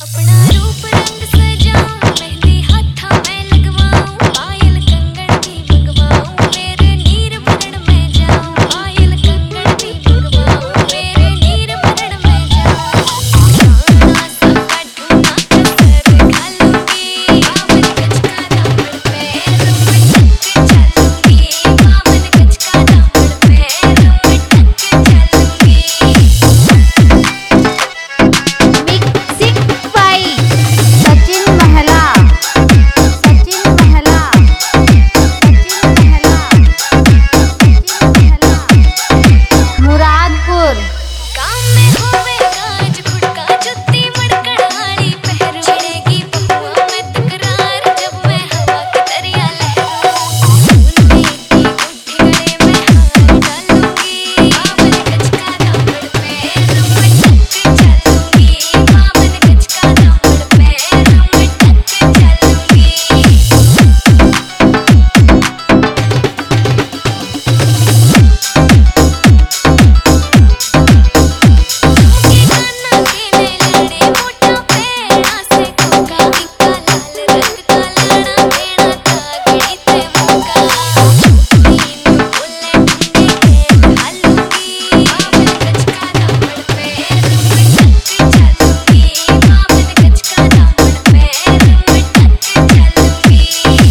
अपना रूप रंग सजाऊं, मेहंदी हाथा मैं लगवाऊं, पायल कंगन भी मंगवाऊं, मेरे नीर भरण में जाऊं, पायल कंगन भी मंगवाऊं, मेरे नीर भरण में जाऊं। सोना सबका ढूंढा कसर घालूंगी, बावन गज का दामन पैर में टक चलूंगी, बावन गज का दामन पैर में टक चलूंगी। मिक्सिंग बाई सचिन महला, सचिन महला, सचिन महला, सचिन महला, मुरादपुर। काम में होवे गाज खुड़का, जुत्ती मड़कड़ाड़ी पहरू, छिड़ेगी बहुआ में तकरार जब मैं हवा की दरिया लहरूं। सुनने की गुड्डी गले में हार डालूंगी, बावन गज का दामन पैर में टक चलूंगी, बावन गज का दामन पैर में टक चलूंगी। झुमके कान्हा के लड़े मोटा पैड़ा से खोका, इक्का लाल रंग का लाड़ा भेड़ा तागड़ी ते मौका। तीन बोले टुंडे के घालूंगी, बावन गज का दामन पैर में टक चलूंगी, बावन गज का दामन पैर में टक चलूंगी।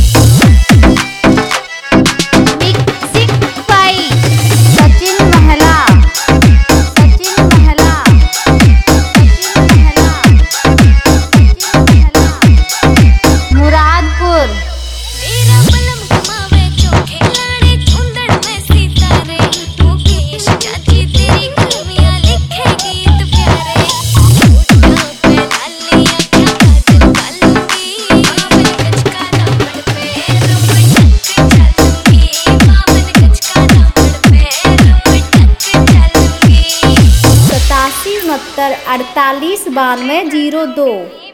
मिक्सिंग बाई सचिन महला, सचिन महला, सचिन महला, सचिन महला, मुरादपुर। मेरा बलम घुमावे चोखे लाड़े झुंझुन में सितारे, मुकेश चाची तेरी कलमियां लिखे गीत प्यारे। होठों पे लालियां क्या काजल डालूंगी, बावन गज का दामन पैर में टक चलूंगी, बावन गज का दामन पैर में टक चलूंगी। 87 69 48 92 02।